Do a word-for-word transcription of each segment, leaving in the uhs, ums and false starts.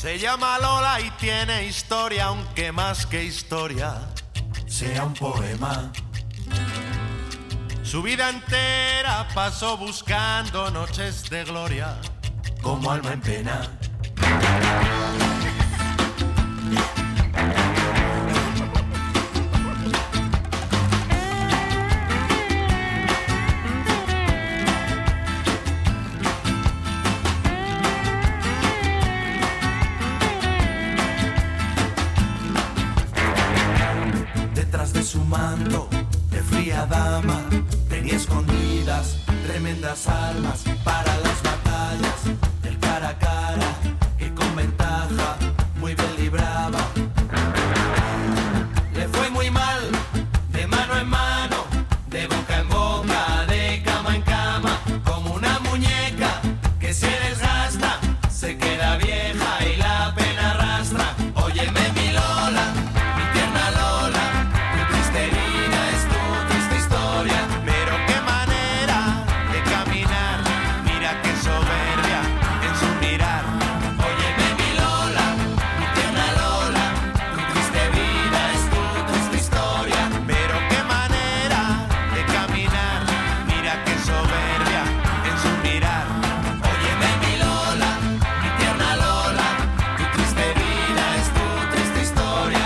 Se llama Lola y tiene historia, aunque más que historia sea un poema. Su vida entera pasó buscando noches de gloria, como alma en pena. Detrás de su manto de fría dama tenía escondidas tremendas armas para las batallas del cara a cara, que con ventaja muy bien libraba. Le fue muy mal, de mano en mano, de boca en boca, de cama en cama, como una muñeca que se desgasta, se queda vieja y la pena arrastra. Óyeme mi Lola, mi tierna Lola, tu triste vida es tu triste historia. Pero qué manera de caminar, mira qué soberbia en su mirar. Óyeme mi Lola, mi tierna Lola, tu triste vida es tu triste historia. Pero qué manera de caminar, mira qué soberbia en su mirar. Óyeme mi Lola, mi tierna Lola, tu triste vida es tu triste historia.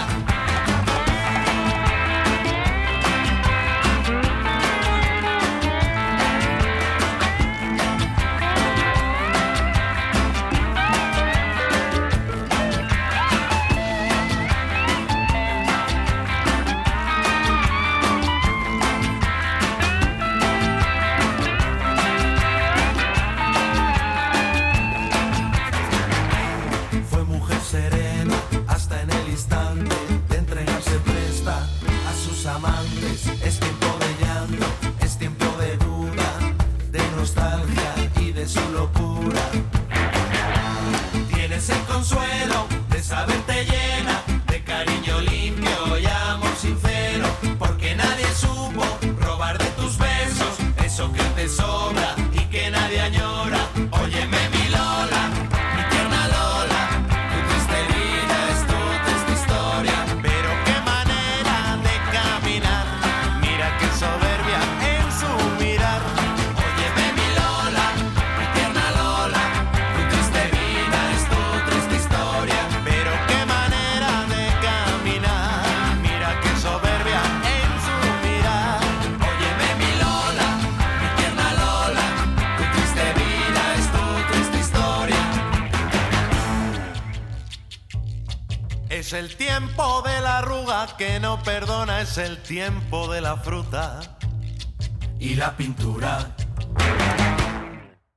Fue mujer serena hasta en el instante de entregarse presta a sus amantes. Es tiempo de llanto, es tiempo de duda, de nostalgia y de su locura. Tienes el consuelo de saberte llena de cariño limpio y amor sincero, porque nadie supo robar de tus besos eso que te sobra y que nadie añora. Óyeme mi Lola, mi tierna Lola, tu triste vida es tu triste historia. Pero qué manera de caminar, mira qué soberbia en su mirar. Óyeme mi Lola, mi tierna Lola, tu triste vida es tu triste historia. Pero qué manera de caminar, mira qué soberbia en su mirar. Óyeme mi Lola, mi tierna Lola, tu triste vida es tu triste historia. Es el tiempo de la arruga que no perdona, es el tiempo de la fruta y la pintura.